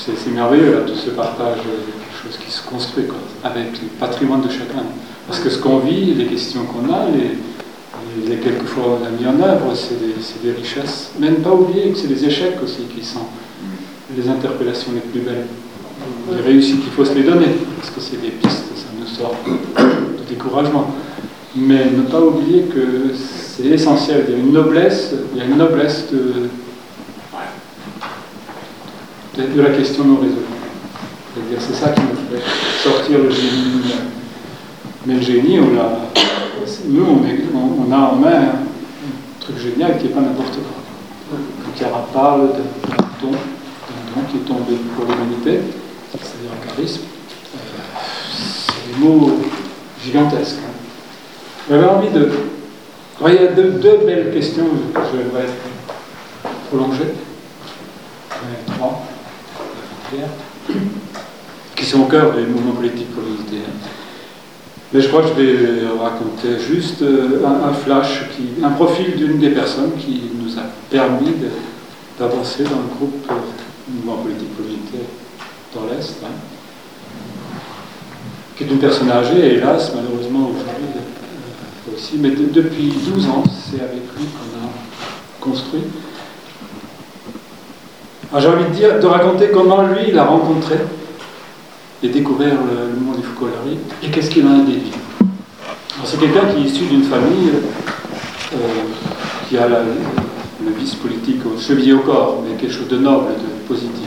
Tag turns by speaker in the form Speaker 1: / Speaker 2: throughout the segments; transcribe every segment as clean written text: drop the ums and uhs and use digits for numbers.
Speaker 1: c'est merveilleux, là, tout ce partage, quelque chose qui se construit, quoi, avec le patrimoine de chacun. Parce que ce qu'on vit, les questions qu'on a, les quelquefois on a mis en œuvre, c'est des richesses. Mais ne pas oublier que c'est des échecs aussi qui sont les interpellations les plus belles. Les réussites, il faut se les donner, parce que c'est des pistes, ça nous sort de découragement. Mais ne pas oublier que c'est essentiel, il y a une noblesse de la question non résolue. C'est-à-dire, c'est ça qui nous fait sortir le génie. Mais le génie, nous, on a en main un truc génial qui n'est pas n'importe quoi. Quand Chiara parle d'un don qui est tombé pour l'humanité, c'est-à-dire un charisme, c'est des mots gigantesques. J'avais envie de... Alors, il y a deux belles questions que je vais prolonger. Trois, qui sont au cœur du mouvement politique pour l'unité. Mais je crois que je vais raconter juste un flash, un profil d'une des personnes qui nous a permis d'avancer dans le groupe mouvement politique pour l'unité dans l'Est, qui est une personne âgée, hélas, malheureusement aujourd'hui aussi, mais depuis 12 ans, c'est avec lui qu'on a construit. Alors j'ai envie de raconter comment lui, il a rencontré et découvert le monde du Foucault-Larry et qu'est-ce qu'il en a déduit. Alors c'est quelqu'un qui est issu d'une famille qui a le vice politique chevillé au corps, mais quelque chose de noble, de positif.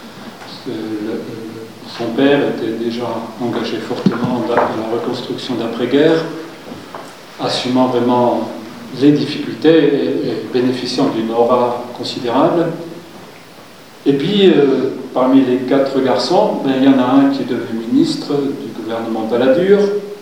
Speaker 1: Son père était déjà engagé fortement dans la reconstruction d'après-guerre, assumant vraiment les difficultés et bénéficiant d'une aura considérable. Et puis, parmi les 4 garçons, il y en a un qui est devenu ministre du gouvernement Balladur,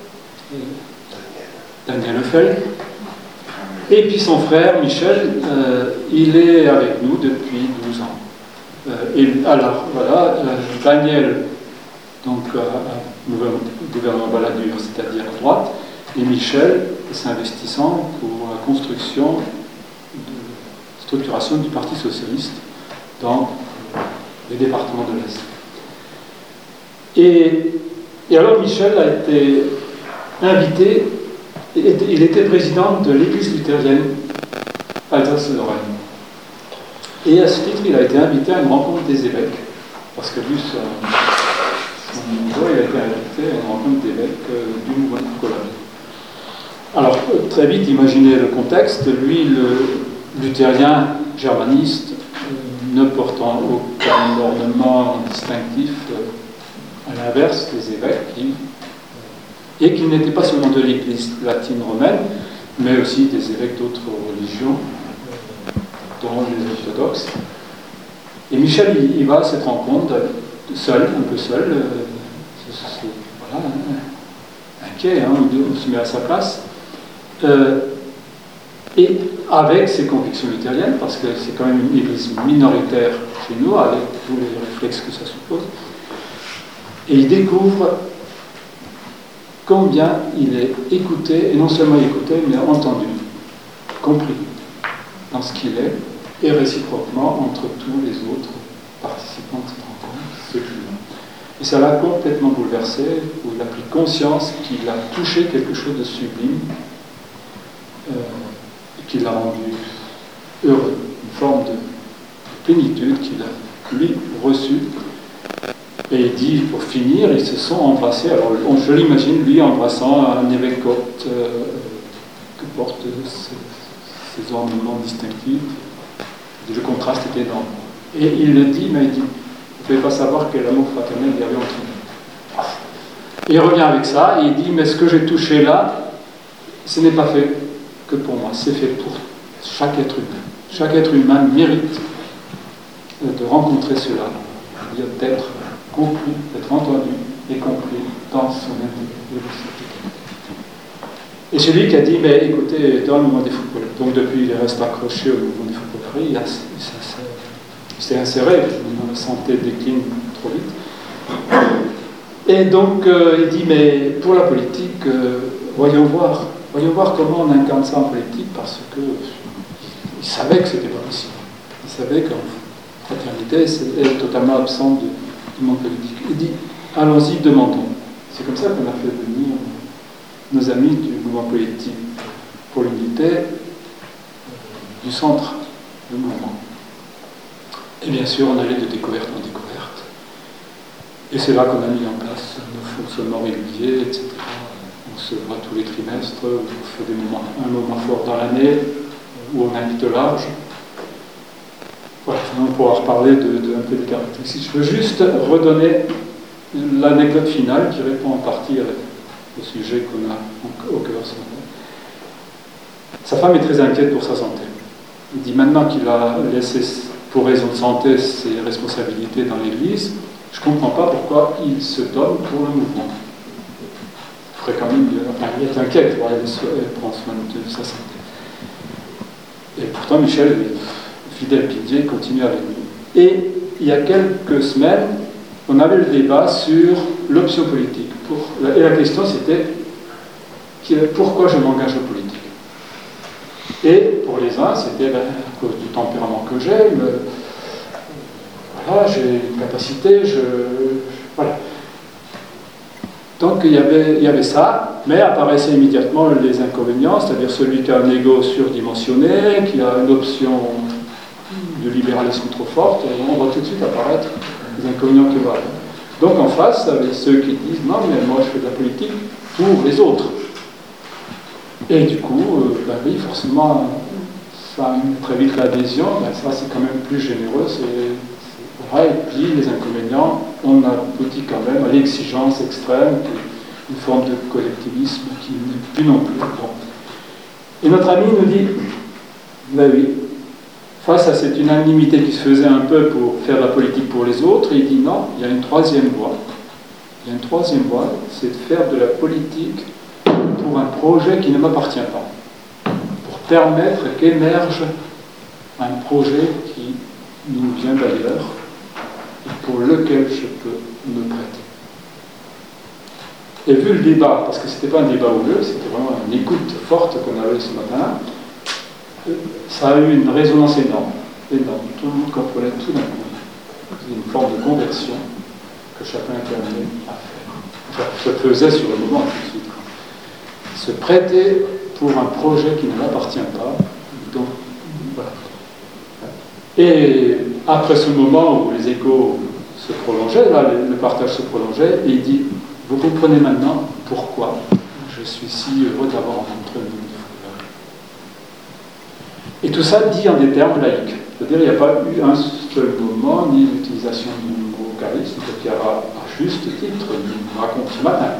Speaker 1: Daniel Lefebvre. Et puis son frère, Michel, il est avec nous depuis 12 ans. Alors, voilà, Daniel, donc, gouvernement Balladur, c'est-à-dire à droite, et Michel s'investissant pour la construction de structuration du Parti socialiste dans les départements de l'Est. Et alors Michel a été invité, il était président de l'église luthérienne Alsace-Lorraine. Et à ce titre, il a été invité à une rencontre des évêques, parce que lui, son niveau, il a été invité à une rencontre d'évêques du mouvement de Foucault-Larry. Alors, très vite, imaginez le contexte, lui, le luthérien germaniste, ne portant aucun ornement distinctif, à l'inverse des évêques, et qui n'étaient pas seulement de l'église latine romaine, mais aussi des évêques d'autres religions, dont les orthodoxes. Et Michel, il va à cette rencontre, seul, un peu seul, voilà, inquiet, on se met à sa place, et avec ses convictions luthériennes, parce que c'est quand même une église minoritaire chez nous, avec tous les réflexes que ça suppose, et il découvre combien il est écouté, et non seulement écouté, mais entendu, compris dans ce qu'il est, et réciproquement entre tous les autres participants de cette rencontre, ce climat. Et ça l'a complètement bouleversé, où il a pris conscience qu'il a touché quelque chose de sublime, qui l'a rendu heureux, une forme de plénitude qu'il a, lui, reçue. Et il dit, pour finir, ils se sont embrassés. Alors, je l'imagine, lui, embrassant un évêque copte que portent ces ornements distinctifs. Le contraste était énorme. Et il le dit, mais il dit, vous ne pouvez pas savoir quel amour fraternel il y avait entre nous. Et il revient avec ça, et il dit, mais ce que j'ai touché là, ce n'est pas fait que pour moi, c'est fait pour chaque être humain. Chaque être humain mérite de rencontrer cela, c'est-à-dire d'être compris, d'être entendu et compris dans son individualité. Et celui qui a dit, mais écoutez, dans le mouvement des Foucault, donc depuis il reste accroché au mouvement des Foucault-Larry, il s'est inséré, la santé décline trop vite. Et donc il dit, mais pour la politique, voyons voir comment on incarne ça en politique, parce qu'il savait que c'était pas possible. Il savait qu'en fraternité, c'est totalement absent du monde politique. Il dit, allons-y, demandons. C'est comme ça qu'on a fait venir nos amis du mouvement politique pour l'unité du centre du mouvement. Et bien sûr, on allait de découverte en découverte. Et c'est là qu'on a mis en place nos fonctionnements réguliers, etc. On se voit tous les trimestres, on fait un moment fort dans l'année, où on invite large. Voilà, on pourra reparler un peu des caractéristiques. Je veux juste redonner l'anecdote finale qui répond en partie au sujet qu'on a au cœur ce matin. Sa femme est très inquiète pour sa santé. Il dit maintenant qu'il a laissé, pour raison de santé, ses responsabilités dans l'Église, je ne comprends pas pourquoi il se donne pour le mouvement. Il ferait quand même bien. Enfin, il est inquiet, voilà, il prend soin de sa santé. Et pourtant, Michel est fidèle pilier, continue avec nous. Et il y a quelques semaines, on avait le débat sur l'option politique. Et la question, c'était pourquoi je m'engage en politique. Et pour les uns, c'était à cause du tempérament que j'ai, voilà, j'ai une capacité, voilà. Donc il y avait ça, mais apparaissaient immédiatement les inconvénients, c'est-à-dire celui qui a un ego surdimensionné, qui a une option de libéralisme trop forte, et on voit tout de suite apparaître les inconvénients qui vont. Donc en face, avec ceux qui disent non, mais moi je fais de la politique pour les autres. Et du coup, oui, forcément, ça a très vite l'adhésion, ça c'est quand même plus généreux, voilà. Et puis les inconvénients, on aboutit quand même à l'exigence extrême, une forme de collectivisme qui n'est plus non plus. Bon. Et notre ami nous dit, ben oui, face à cette unanimité qui se faisait un peu pour faire la politique pour les autres, il dit non, il y a une troisième voie. Il y a une troisième voie, c'est de faire de la politique pour un projet qui ne m'appartient pas, pour permettre qu'émerge un projet qui nous vient d'ailleurs et pour lequel je peux me prêter. Et vu le débat, parce que ce n'était pas un débat houleux, c'était vraiment une écoute forte qu'on avait ce matin, ça a eu une résonance énorme. Tout le monde comprenait tout d'un coup. C'était une forme de conversion que chacun était amené à faire. Enfin, se faisait sur le moment tout de suite. Se prêter pour un projet qui ne m'appartient pas. Donc, voilà. Et après ce moment où les échos se prolongeaient, là, le partage se prolongeait, et il dit, vous comprenez maintenant pourquoi je suis si heureux d'avoir rencontré vous. Et tout ça dit en des termes laïques. C'est-à-dire qu'il n'y a pas eu un seul moment, ni l'utilisation du mot charisme, qui a à juste titre, nous raconte ce matin.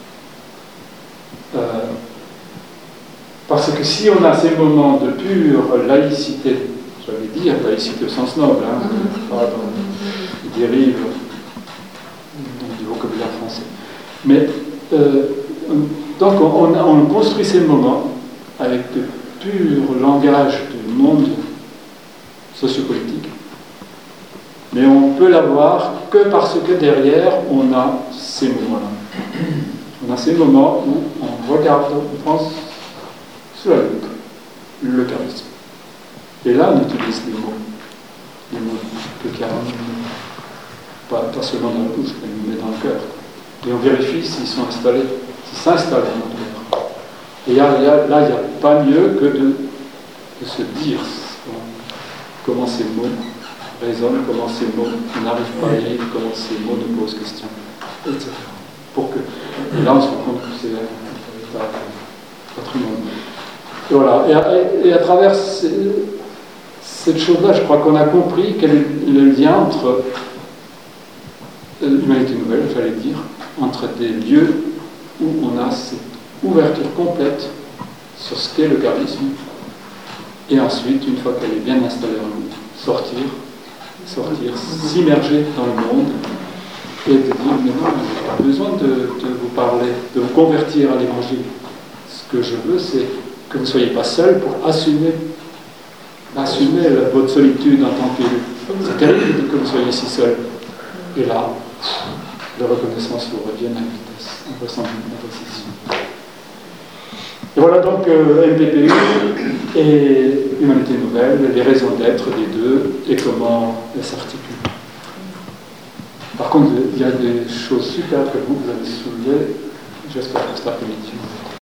Speaker 1: Parce que si on a ces moments de pure laïcité, j'allais dire laïcité au sens noble, pas dans les dérives du vocabulaire français. Mais donc on construit ces moments avec de pur langage du monde sociopolitique, mais on peut l'avoir que parce que derrière on a ces moments-là. On a ces moments où on regarde, on pense sous la loupe le charisme. Et là, on utilise les mots de charisme, pas seulement dans la bouche, mais dans le cœur. Et on vérifie s'ils sont installés, s'ils s'installent dans notre cœur. Et là, il n'y a pas mieux que de se dire comment ces mots résonnent, comment ces mots n'arrivent pas à lire, comment ces mots nous posent question, etc. Et là, on se rend compte que c'est un patrimoine. Et voilà. Et à travers cette chose-là, je crois qu'on a compris quel est le lien entre l'humanité nouvelle, j'allais dire, entre des lieux où on a cette ouverture complète sur ce qu'est le charisme, et ensuite, une fois qu'elle est bien installée en nous, sortir, s'immerger dans le monde, et de dire, mais non, je n'ai pas besoin de vous parler, de vous convertir à l'évangile. Ce que je veux, c'est que vous ne soyez pas seul pour assumer votre solitude en tant qu'élu. C'est terrible que vous soyez si seul. Et là, la reconnaissance vous revient à vitesse, en ressentant la récession. Et voilà donc MPPU et Humanité Nouvelle, les raisons d'être des deux et comment elles s'articulent. Par contre, il y a des choses super que vous avez soulevées, j'espère, cet après-midi.